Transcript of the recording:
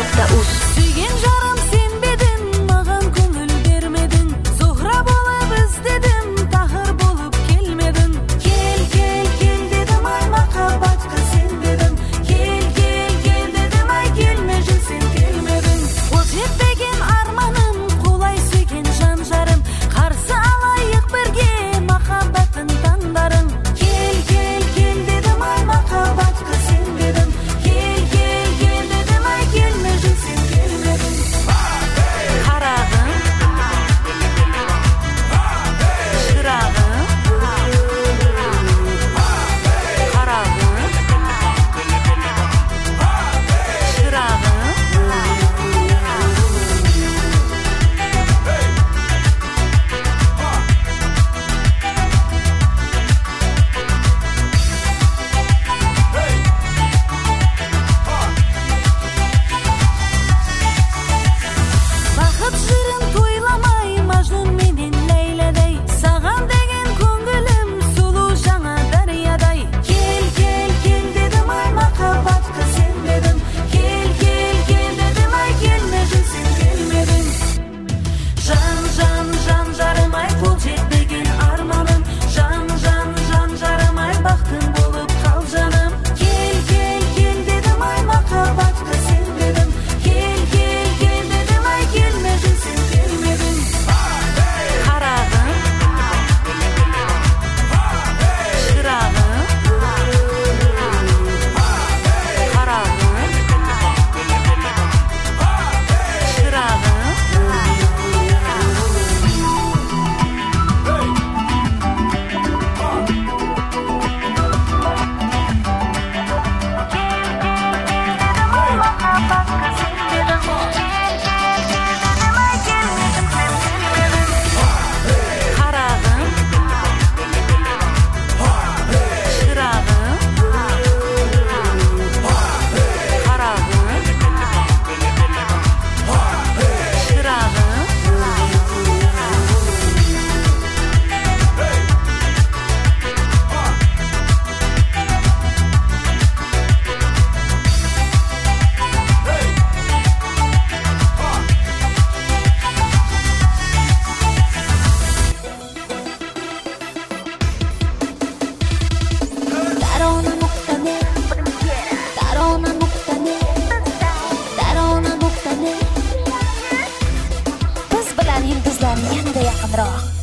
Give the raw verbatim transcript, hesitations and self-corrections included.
nokta uz. Suygen жарым sen bedin, mağan көңіл бермедin. Zuhra болып izdedim, tahir болып kelmedin. Kel, kel, kel dedim, ay makabatqa sen dedim. Kel, kel, kel dedim, ay kelme sen kelmedin. Ол жетпеген арманым, қолай сүйген жан жарым. Қарсы алайық бірге, махаббатын таңдарым. Kel, kel, kel dedim, ay makabatqa sen dedim. Kel, kel, kel dedim, ay kelme sen kelmedin. Қарағым, шырағым, қарағым, шырағым. Бақыт жырын тойламай, Мажнун менен Лейладай. Саған деген көңілім сұлу жаңа дариядай. Кел, кел, кел дедім, ай махаббатқа сен дедім. Кел, кел, кел дедім, ай келме сен келмедің. Жан, жан, жан жарым, ай қол жетпеген арманым. Жан, жан, жан жарым, ай бақтың болып қал жаным. Кел, кел, кел дедім, ай махаббатқа сен дедім. Кел, кел, кел дедім, ай келме сен келмедің. Қарағым, шырағым, қарағым, шырағым. Қарағым, шырағым, қарағым, шырағым. Tarona nokta net. Tarona nokta net. Tarona nokta net. Biz bilan yulduzlar yanada yaqinroq.